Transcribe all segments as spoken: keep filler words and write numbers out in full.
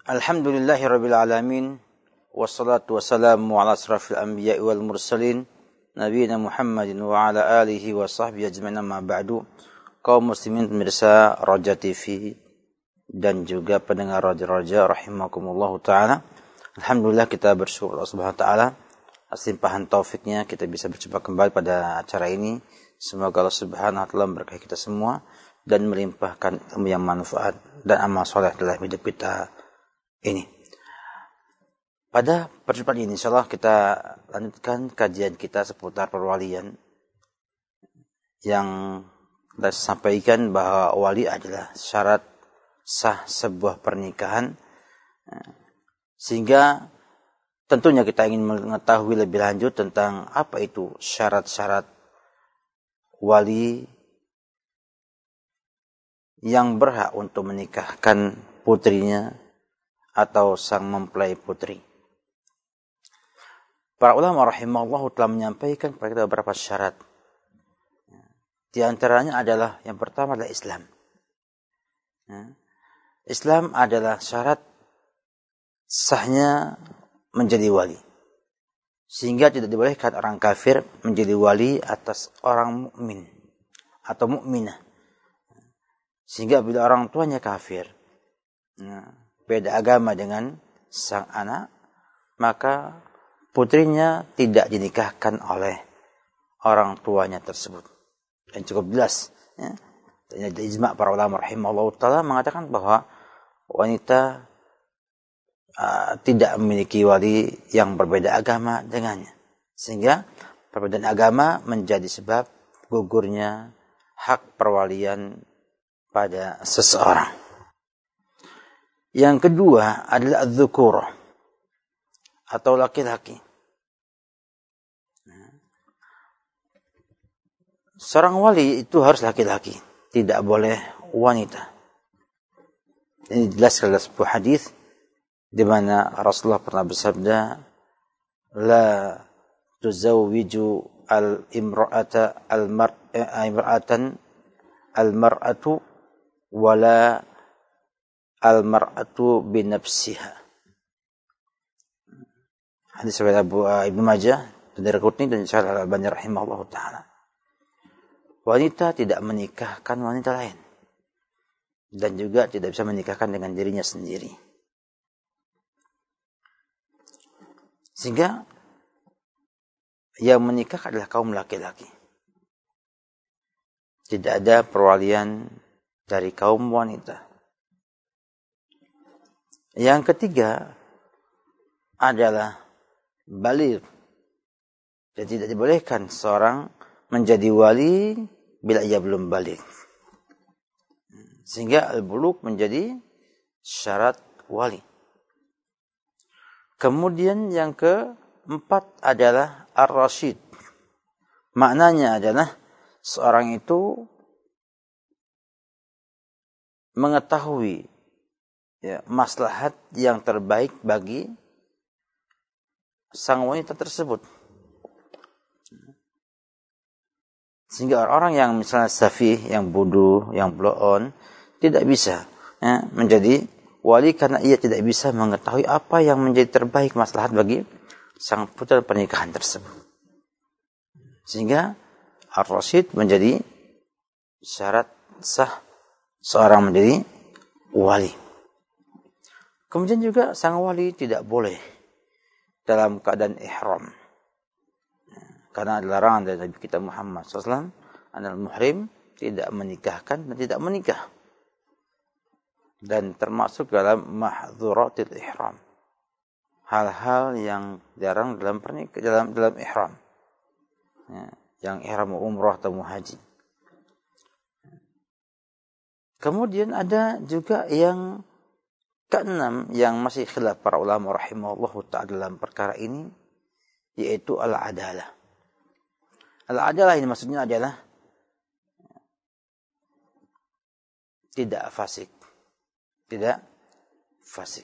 Alhamdulillahirabbil alamin wassalatu wassalamu ala asrafil anbiya'i wal mursalin nabiyina Muhammadin wa ala alihi wa sahbihi ajma'in amma ba'du. Kaum muslimin pemirsa Raja T V dan juga pendengar Raja-Raja rahimakumullah taala. Alhamdulillah kita bersyukur Allah Subhanahu wa taala atas limpahan taufiknya kita bisa berjumpa kembali pada acara ini. Semoga Allah Subhanahu wa taala memberkahi kita semua dan melimpahkan ilmu yang manfaat dan amal soleh dalam hidup kita ini. Pada perjumpaan ini insyaallah kita lanjutkan kajian kita seputar perwalian yang kita sampaikan bahwa wali adalah syarat sah sebuah pernikahan, sehingga tentunya kita ingin mengetahui lebih lanjut tentang apa itu syarat-syarat wali yang berhak untuk menikahkan putrinya atau sang mempelai putri. Para ulama rahimahullah telah menyampaikan kepada kita beberapa syarat. Di antaranya adalah yang pertama adalah Islam. Islam adalah syarat sahnya menjadi wali. Sehingga tidak dibolehkan orang kafir menjadi wali atas orang mukmin atau mukminah. Sehingga bila orang tuanya kafir, beda agama dengan sang anak, maka putrinya tidak dinikahkan oleh orang tuanya tersebut. Dan cukup jelas, ya. Dan ijma' para ulama rahimahullah ta'ala mengatakan bahwa wanita uh, tidak memiliki wali yang berbeda agama dengannya. Sehingga perbedaan agama menjadi sebab gugurnya hak perwalian pada seseorang. Yang kedua adalah az-dzukurah atau laki-laki. Seorang wali itu harus laki-laki, tidak boleh wanita. Ini jelas dalam sebuah hadis di mana Rasulullah pernah bersabda, la tuzawwiju al-imra'ata al-mar'atan al-mar'atu wala al-mar'atu binafsiha. Hadis riwayat Abu Ibnu Majah dan Daraqutni dan Syekh Al-Albani rahimahullah taala. Wanita tidak menikahkan wanita lain dan juga tidak bisa menikahkan dengan dirinya sendiri. Sehingga yang menikah adalah kaum laki-laki. Tidak ada perwalian dari kaum wanita. Yang ketiga adalah baligh. Jadi tidak dibolehkan seorang menjadi wali bila ia belum baligh. Sehingga al-bulugh menjadi syarat wali. Kemudian yang keempat adalah ar-rasyid. Maknanya adalah seorang itu mengetahui ya, maslahat yang terbaik bagi sang wanita tersebut. Sehingga orang-orang yang misalnya safih, yang bodoh, yang bloon, tidak bisa ya, menjadi wali karena ia tidak bisa mengetahui apa yang menjadi terbaik maslahat bagi sang putra pernikahan tersebut. Sehingga ar-rasyid menjadi syarat sah seorang menjadi wali. Kemudian juga sang wali tidak boleh dalam keadaan ihram. Karena ada larangan dari Nabi kita Muhammad shallallahu alaihi wasallam, anal muhrim tidak menikahkan dan tidak menikah. Dan termasuk dalam mahdzuratil ihram. Hal-hal yang jarang dalam pernikah, dalam dalam ihram. Ya, yang ihram umrah atau haji. Kemudian ada juga yang keenam yang masih khilaf para ulama rahimahullahu ta'ala dalam perkara ini, yaitu al-adalah. Al-adalah ini maksudnya adalah tidak fasik. Tidak fasik.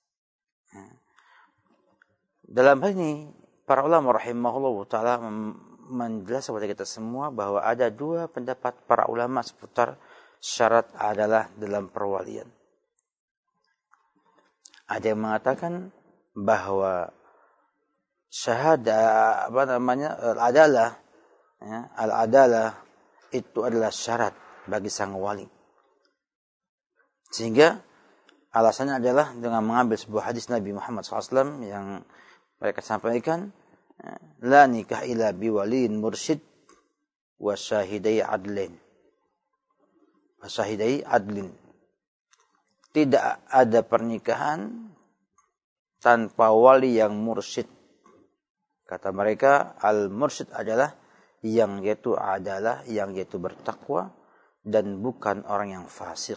Dalam hal ini, para ulama rahimahullah ta'ala menjelaskan kepada kita semua bahwa ada dua pendapat para ulama seputar syarat adalah dalam perwalian. Ada yang mengatakan bahwa syahadah apa namanya al-adalah, ya, al-adalah itu adalah syarat bagi sang wali. Sehingga alasannya adalah dengan mengambil sebuah hadis Nabi Muhammad shallallahu alaihi wasallam yang mereka sampaikan, la nikah illa biwaliin mursyid wa syahidai adlin. Wa syahidai adlin. Tidak ada pernikahan tanpa wali yang mursyid. Kata mereka, al-mursyid adalah yang yaitu adalah yang yaitu bertakwa dan bukan orang yang fasik.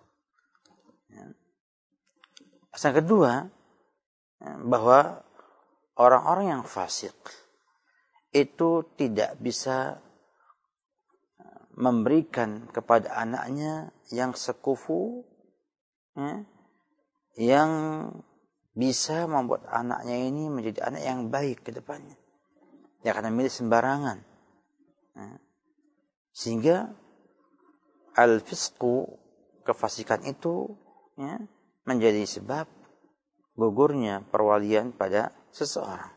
Yang kedua, bahwa orang-orang yang fasik itu tidak bisa memberikan kepada anaknya yang sekufu, ya, yang bisa membuat anaknya ini menjadi anak yang baik ke depannya. Ya, karena milih sembarangan. Ya. Sehingga al-fisqu, kefasikan itu, ya, menjadi sebab gugurnya perwalian pada seseorang.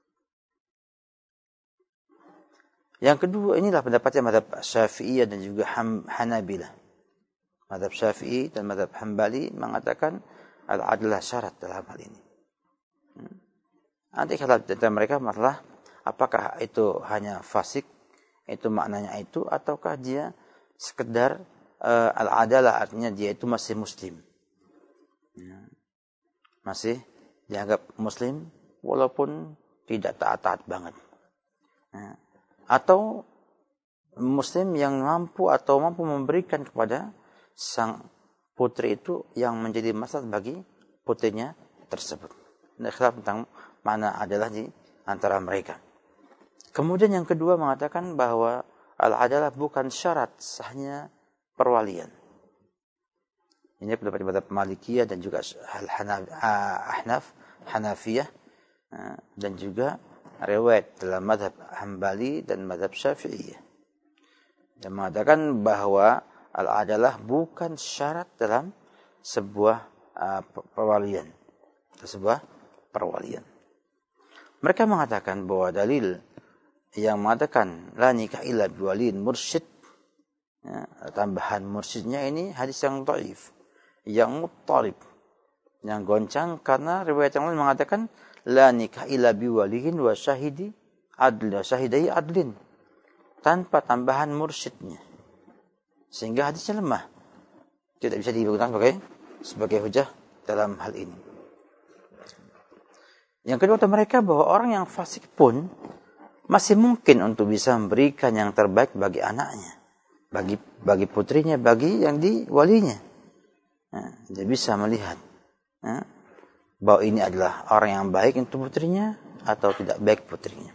Yang kedua, inilah pendapatnya mazhab Syafi'iyah dan juga Hanabilah. Mazhab Syafi'i dan mazhab Hambali mengatakan al-adlah syarat dalam hal ini. Nanti kalau data mereka masalah apakah itu hanya fasik, itu maknanya itu, ataukah dia sekedar uh, al-adalah, artinya dia itu masih muslim. Masih dianggap muslim walaupun tidak taat-taat banget. Atau muslim yang mampu atau mampu memberikan kepada sang putri itu yang menjadi masalah bagi putrinya tersebut. Nah, khilaf tentang mana adalah di antara mereka. Kemudian yang kedua mengatakan bahwa al-adalah bukan syarat sahnya perwalian. Ini pendapat mazhab Malikiyah dan juga Ahnaf, Hanafiyah, dan juga riwayat dalam mazhab Hambali dan mazhab Syafi'iyah. Yang mengatakan bahwa al-adalah bukan syarat dalam sebuah uh, perwalian. Sebuah perwalian. Mereka mengatakan bahwa dalil yang mengatakan la nikah illa biwaliin mursyid, ya, tambahan mursyidnya ini hadis yang dhaif, yang muttalib, yang goncang, karena riwayat yang lain mengatakan la nikah illa biwaliin wa syahidi adl wa syahidai adlin, tanpa tambahan mursyidnya, sehingga hadisnya lemah, tidak bisa digunakan sebagai sebagai hujah dalam hal ini. Yang kedua, kata mereka bahwa orang yang fasik pun masih mungkin untuk bisa memberikan yang terbaik bagi anaknya, bagi bagi putrinya, bagi yang diwalinya. Nah, dia bisa melihat, nah, bahwa ini adalah orang yang baik untuk putrinya atau tidak baik putrinya.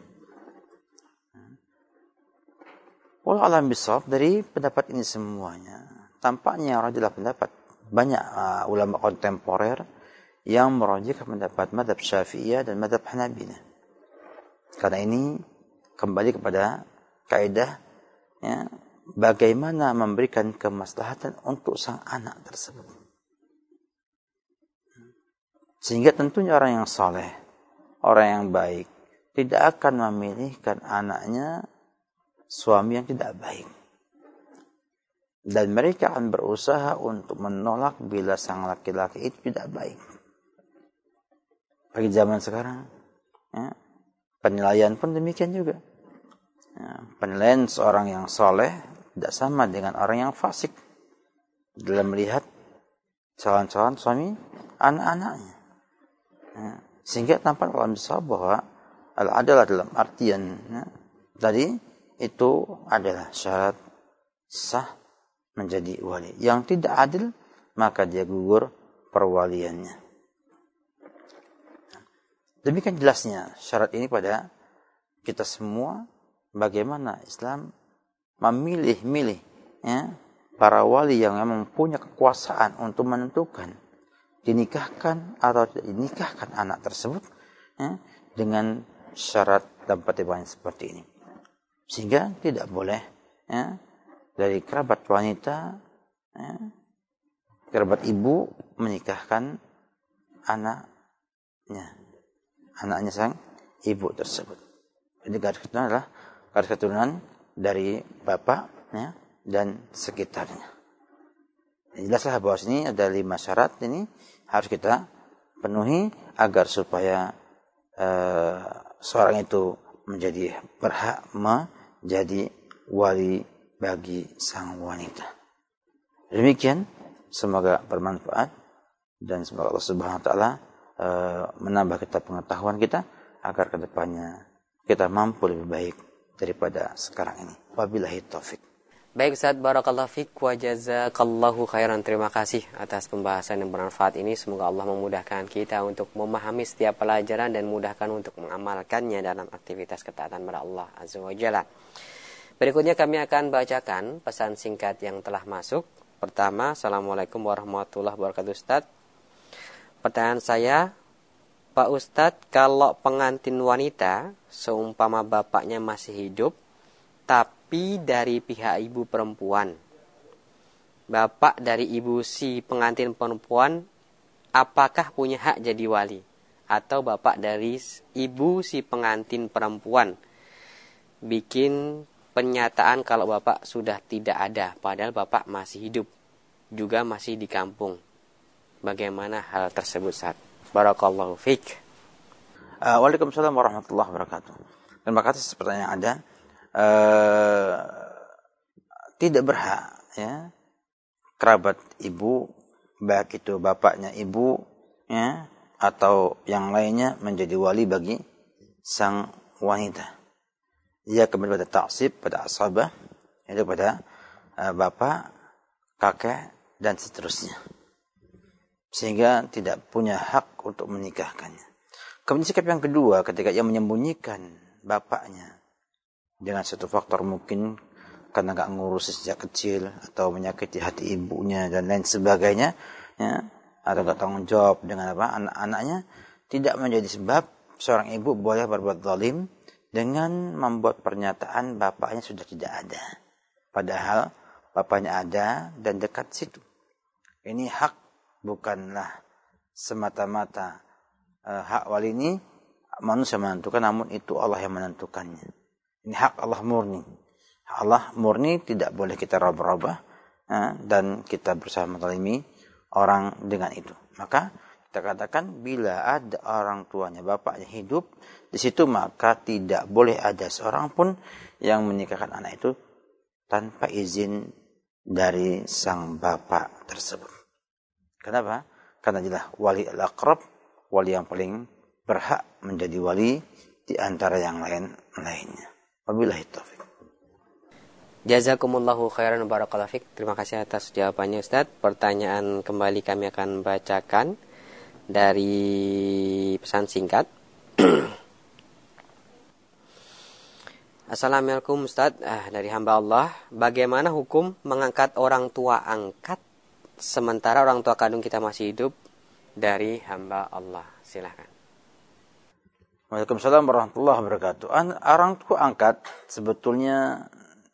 Wallahu a'lam bishawab. Dari pendapat ini semuanya, tampaknya adalah pendapat banyak uh, ulama kontemporer yang merujukkan pendapat mazhab Syafi'iyah dan mazhab Hanabilah. Karena ini kembali kepada kaidah, ya, bagaimana memberikan kemaslahatan untuk sang anak tersebut. Sehingga tentunya orang yang saleh, orang yang baik, tidak akan memilihkan anaknya suami yang tidak baik. Dan mereka akan berusaha untuk menolak bila sang laki-laki itu tidak baik. Bagi zaman sekarang, ya, penilaian pun demikian juga. Ya, penilaian seorang yang saleh tidak sama dengan orang yang fasik dalam melihat calon-calon suami anak-anaknya. Ya, sehingga tampak dalam bisawab bahwa al-adalah dalam artian, ya, tadi itu adalah syarat sah menjadi wali. Yang tidak adil maka dia gugur perwaliannya. Demikian jelasnya syarat ini pada kita semua, bagaimana Islam memilih-milih, ya, para wali yang memang punya kekuasaan untuk menentukan dinikahkan atau tidak dinikahkan anak tersebut, ya, dengan syarat dan pertimbangan seperti ini. Sehingga tidak boleh, ya, dari kerabat wanita, ya, kerabat ibu menikahkan anaknya. Anaknya sang ibu tersebut. Jadi garis keturunan adalah garis keturunan dari bapaknya dan sekitarnya. Jelaslah bahwa sini ada lima syarat ini harus kita penuhi agar supaya uh, seorang itu menjadi berhak menjadi wali bagi sang wanita. Demikian, semoga bermanfaat dan semoga Allah Subhanahu wa taala uh, menambah kita pengetahuan kita agar kedepannya kita mampu lebih baik daripada sekarang ini. Wabillahi taufik. Baik Ustaz, barakallahu fiik wa jazakallahu khairan. Terima kasih atas pembahasan yang bermanfaat ini. Semoga Allah memudahkan kita untuk memahami setiap pelajaran dan mudahkan untuk mengamalkannya dalam aktivitas ketaatan kepada Allah Azza wa Jalla. Berikutnya kami akan bacakan pesan singkat yang telah masuk. Pertama, Assalamualaikum warahmatullahi wabarakatuh Ustaz. Pertanyaan saya, Pak Ustadz, kalau pengantin wanita seumpama bapaknya masih hidup, tapi dari pihak ibu perempuan, bapak dari ibu si pengantin perempuan, apakah punya hak jadi wali? Atau bapak dari ibu si pengantin perempuan bikin pernyataan kalau bapak sudah tidak ada, padahal bapak masih hidup, juga masih di kampung. Bagaimana hal tersebut, Ustaz? Barakallahu fiik. Uh, Waalaikumsalam warahmatullahi wabarakatuh. Terima kasih pertanyaan yang ada. Uh, tidak berhak ya kerabat ibu, baik itu bapaknya ibu ya atau yang lainnya menjadi wali bagi sang wanita. Ia kembali pada taksib, pada asabah, yaitu pada uh, bapak, kakek dan seterusnya. Sehingga tidak punya hak untuk menikahkannya. Kemudian sikap yang kedua, ketika ia menyembunyikan bapaknya dengan satu faktor mungkin karena nggak ngurus sejak kecil atau menyakiti hati ibunya dan lain sebagainya, ya, atau nggak tanggung jawab dengan apa anak-anaknya, tidak menjadi sebab seorang ibu boleh berbuat zalim dengan membuat pernyataan bapaknya sudah tidak ada, padahal bapaknya ada dan dekat situ. Ini hak bukanlah semata-mata uh, hak wali ini manusia menentukan, namun itu Allah yang menentukannya. Ini hak Allah murni. Hak Allah murni tidak boleh kita raba-raba uh, dan kita berusaha menzalimi orang dengan itu. Maka kita katakan bila ada orang tuanya, bapaknya hidup di situ, maka tidak boleh ada seorang pun yang menikahkan anak itu tanpa izin dari sang bapak tersebut. Kenapa? Karena jelas wali al-aqrab, wali yang paling berhak menjadi wali di antara yang lain-lainnya. Wabillahi taufik. Jazakumullahu khairan barakallahu fiik. Terima kasih atas jawabannya Ustaz. Pertanyaan kembali kami akan bacakan dari pesan singkat. Assalamualaikum Ustaz, ah, dari hamba Allah. Bagaimana hukum mengangkat orang tua angkat sementara orang tua kandung kita masih hidup, dari hamba Allah? Silakan. Waalaikumsalam warahmatullahi wabarakatuh. Orang tua angkat sebetulnya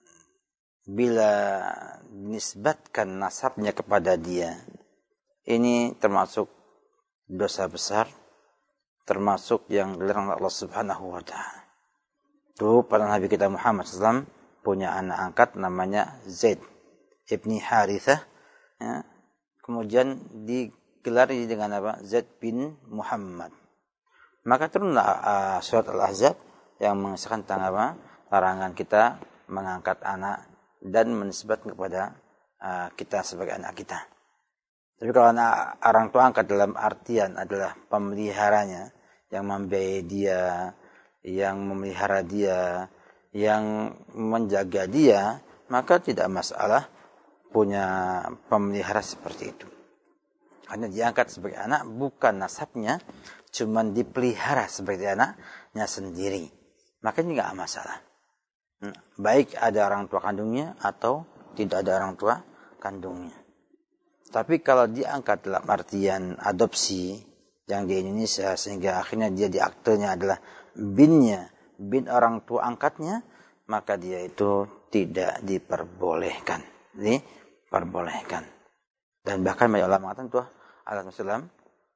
bila dinisbatkan nasabnya kepada dia, ini termasuk dosa besar, termasuk yang dilarang Allah Subhanahu wa taala. Tuh pada Nabi kita Muhammad shallallahu alaihi wasallam punya anak angkat namanya Zaid ibni Harithah, ya. Kemudian digelar dengan apa? Zaid bin Muhammad. Maka turunlah uh, surat Al-Ahzab yang mengisahkan tentang apa? Larangan kita mengangkat anak dan menisbatkan kepada uh, kita sebagai anak kita. Tapi kalau anak, orang tua angkat dalam artian adalah pemeliharanya, yang membiayai dia, yang memelihara dia, yang menjaga dia, maka tidak masalah punya pemelihara seperti itu. Karena diangkat sebagai anak bukan nasabnya, cuman dipelihara sebagai anaknya sendiri. Maka ini tidak masalah. Baik ada orang tua kandungnya atau tidak ada orang tua kandungnya. Tapi kalau diangkat dalam artian adopsi yang di Indonesia sehingga akhirnya dia di aktenya adalah binnya, bin orang tua angkatnya, maka dia itu tidak diperbolehkan. Diperbolehkan. Dan bahkan banyak ulama mengatakan tuh Alaihi Wasallam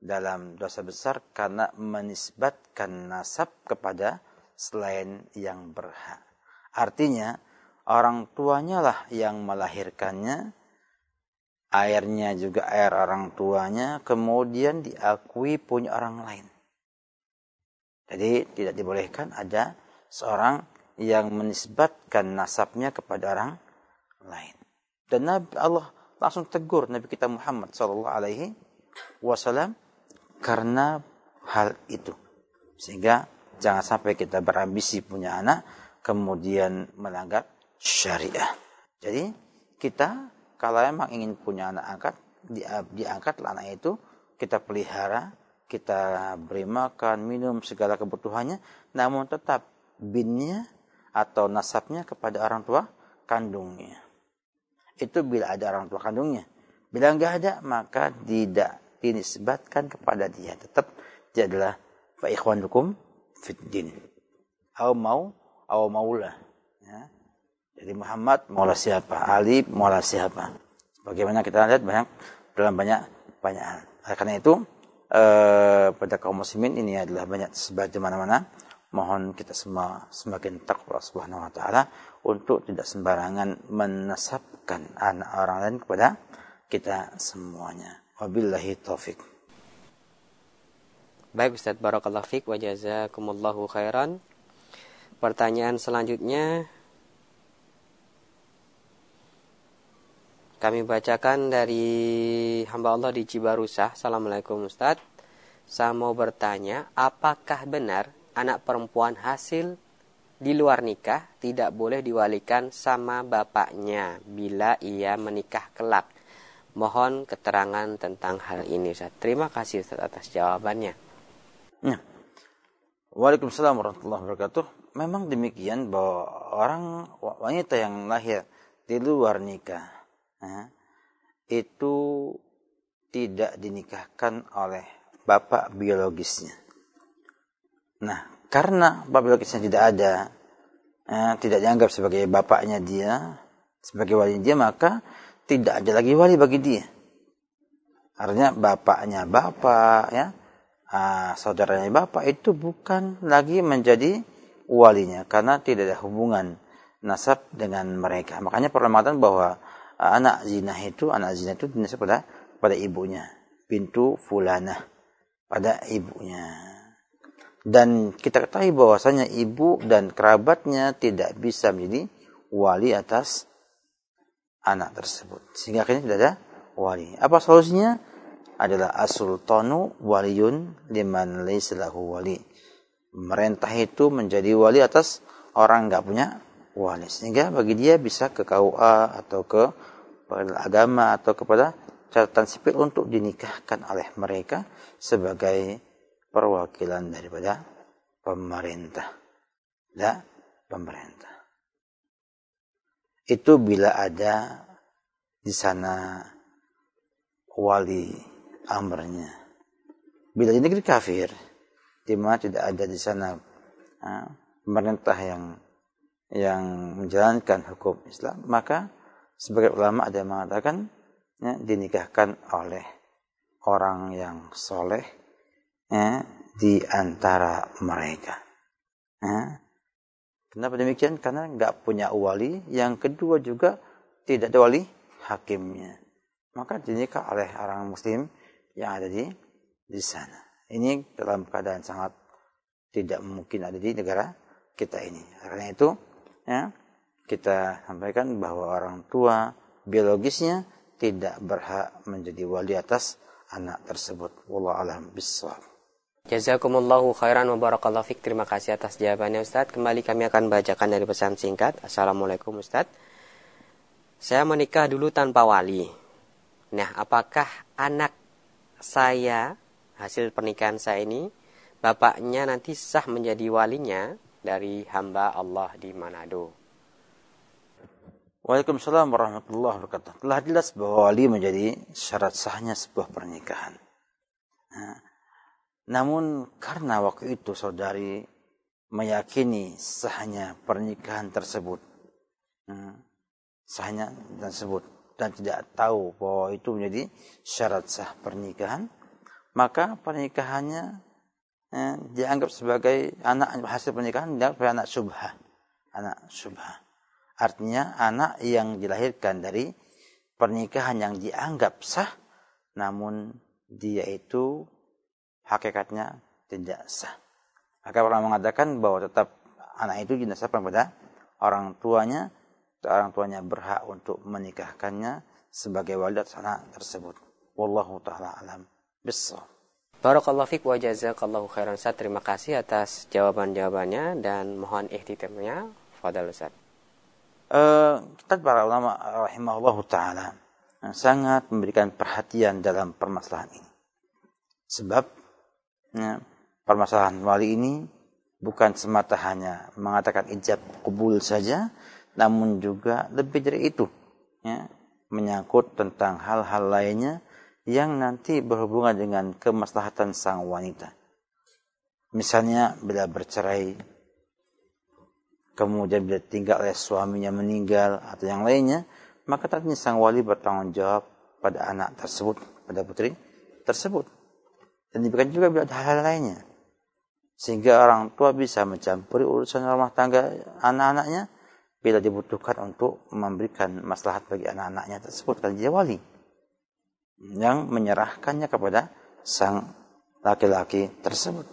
dalam dosa besar karena menisbatkan nasab kepada selain yang berhak. Artinya orang tuanya lah yang melahirkannya, airnya juga air orang tuanya, kemudian diakui punya orang lain. Jadi tidak dibolehkan ada seorang yang menisbatkan nasabnya kepada orang lain. Dan Nabi Allah langsung tegur Nabi kita Muhammad sallallahu alaihi wasallam karena hal itu. Sehingga jangan sampai kita berambisi punya anak kemudian melanggar syariah. Jadi kita kalau memang ingin punya anak angkat, di, diangkatlah anak itu, kita pelihara, kita beri makan, minum segala kebutuhannya, namun tetap binnya atau nasabnya kepada orang tua kandungnya. Itu bila ada orang tua kandungnya. Bila enggak ada, maka tidak dinisbatkan kepada dia. Tetap dia adalah fa ikhwanukum fid din. Au mau, au maula. Ya. Jadi Muhammad maula siapa? Ali maula siapa? Bagaimana kita lihat banyak dalam banyak banyak hal. Karena itu eh, pada kaum muslimin ini adalah banyak sebar di mana-mana. Mohon kita semua semakin takwa Subhanahu wa taala untuk tidak sembarangan menasabkan anak orang lain kepada kita semuanya. Wabillahi taufik. Baik Ustaz, barakallahu fiik wa jazakumullahu khairan. Pertanyaan selanjutnya kami bacakan dari hamba Allah di Cibarusah. Assalamualaikum Ustaz. Saya mau bertanya, apakah benar anak perempuan hasil di luar nikah tidak boleh diwalikan sama bapaknya bila ia menikah kelak? Mohon keterangan tentang hal ini Ustaz. Terima kasih Ustaz atas jawabannya. Ya. Waalaikumsalam warahmatullahi wabarakatuh. Memang demikian bahwa orang wanita yang lahir di luar nikah ya, itu tidak dinikahkan oleh bapak biologisnya. Nah, karena bapak biologisnya tidak ada, eh, tidak dianggap sebagai bapaknya dia, sebagai wali dia, maka tidak ada lagi wali bagi dia. Artinya bapaknya bapak, ya, ah, saudaranya bapak itu bukan lagi menjadi walinya karena tidak ada hubungan nasab dengan mereka. Makanya pernah mengatakan bahwa ah, anak zina itu, anak zina itu dinasab pada pada ibunya, bintu fulanah, pada ibunya. Dan kita ketahui bahwasanya ibu dan kerabatnya tidak bisa menjadi wali atas anak tersebut. Sehingga akhirnya tidak ada wali. Apa solusinya? Adalah as-sultanu waliyun liman laysa lahu wali. Merintah itu menjadi wali atas orang enggak punya wali. Sehingga bagi dia bisa ke K U A atau ke pengadilan agama atau kepada catatan sipil untuk dinikahkan oleh mereka sebagai perwakilan daripada pemerintah. Ya, pemerintah. Itu bila ada di sana wali amrnya. Bila di negeri kafir, di mana tidak ada di sana uh, pemerintah yang yang menjalankan hukum Islam, maka sebagai ulama ada yang mengatakan ya, dinikahkan oleh orang yang soleh ya, di antara mereka. Ya. Kenapa demikian? Karena nggak punya wali. Yang kedua juga tidak ada wali hakimnya. Maka dinikah oleh orang muslim yang ada di di sana. Ini dalam keadaan sangat tidak mungkin ada di negara kita ini. Karena itu, ya, kita sampaikan bahwa orang tua biologisnya tidak berhak menjadi wali atas anak tersebut. Wallahu a'lam bishawab. Jazakumullahu khairan wa barakallahu fik. Terima kasih atas jawabannya Ustaz. Kembali kami akan bacakan dari pesan singkat. Assalamualaikum Ustaz. Saya menikah dulu tanpa wali. Nah, apakah anak saya hasil pernikahan saya ini bapaknya nanti sah menjadi walinya dari hamba Allah di Manado? Waalaikumsalam warahmatullahi wabarakatuh. Telah jelas bahwa wali menjadi syarat sahnya sebuah pernikahan. Nah, namun karena waktu itu saudari meyakini sahnya pernikahan tersebut, hmm, sahnya tersebut dan tidak tahu bahwa itu menjadi syarat sah pernikahan, maka pernikahannya eh, dianggap sebagai anak hasil pernikahan dianggap sebagai anak syubhah. Anak syubhah. Artinya anak yang dilahirkan dari pernikahan yang dianggap sah, namun dia itu hakikatnya tidak sah. Maka orang mengatakan bahwa tetap anak itu dinasabkan pada orang tuanya, orang tuanya berhak untuk menikahkannya sebagai wali atas anak tersebut. Wallahu ta'ala alam bissawab. Barakallahu fiik wa jazakallahu khairan Ustaz. Terima kasih atas jawaban-jawabannya dan mohon ikhtitamnya. Fadhal Ustaz. Uh, kita para ulama rahimahullahu ta'ala sangat memberikan perhatian dalam permasalahan ini. Sebab ya, permasalahan wali ini bukan semata hanya mengatakan ijab qabul saja, namun juga lebih dari itu, ya, menyangkut tentang hal-hal lainnya yang nanti berhubungan dengan kemaslahatan sang wanita. Misalnya bila bercerai, kemudian bila tinggal oleh suaminya meninggal atau yang lainnya, maka tentunya sang wali bertanggung jawab pada anak tersebut, pada putri tersebut. Dan demikian juga bila ada hal-hal lainnya. Sehingga orang tua bisa mencampuri urusan rumah tangga anak-anaknya bila dibutuhkan untuk memberikan maslahat bagi anak-anaknya tersebut, karena dia wali yang menyerahkannya kepada sang laki-laki tersebut.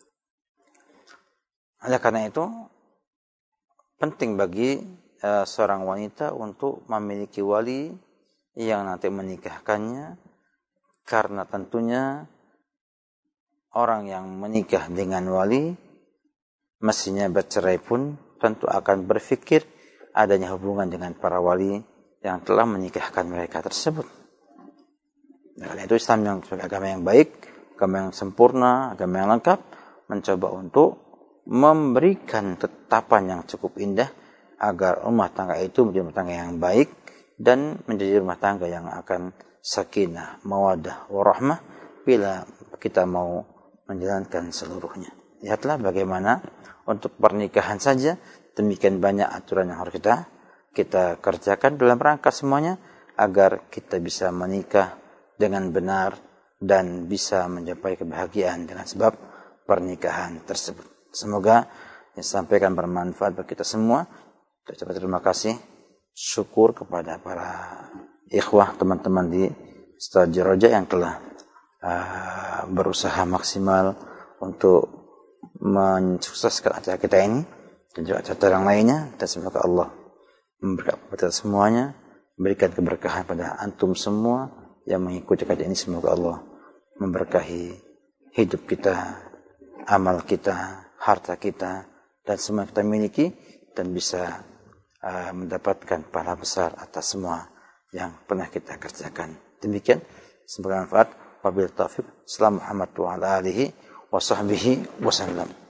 Oleh karena itu, penting bagi uh, seorang wanita untuk memiliki wali yang nanti menikahkannya, karena tentunya orang yang menikah dengan wali mestinya bercerai pun tentu akan berpikir adanya hubungan dengan para wali yang telah menikahkan mereka tersebut. Karena itu Islam yang sebagai agama yang baik, agama yang sempurna, agama yang lengkap, mencoba untuk memberikan tetapan yang cukup indah agar rumah tangga itu menjadi rumah tangga yang baik dan menjadi rumah tangga yang akan sakinah, mawaddah, warahmah bila kita mau menjalankan seluruhnya. Lihatlah bagaimana untuk pernikahan saja demikian banyak aturan yang harus kita kita kerjakan dalam rangka semuanya agar kita bisa menikah dengan benar dan bisa mencapai kebahagiaan dengan sebab pernikahan tersebut. Semoga yang disampaikan bermanfaat bagi kita semua. Terima kasih, syukur kepada para ikhwah teman-teman di Stadion Roja yang telah uh, berusaha maksimal untuk mensukseskan acara kita ini dan juga acara yang lainnya. Dan semoga Allah memberkati kita semuanya, memberikan keberkahan pada antum semua yang mengikuti kajian ini. Semoga Allah memberkahi hidup kita, amal kita, harta kita, dan semua yang kita miliki, dan bisa uh, mendapatkan pahala besar atas semua yang pernah kita kerjakan. Demikian, semoga manfaat. Wabillahi taufiq. Assalamualaikum warahmatullahi wabarakatuh.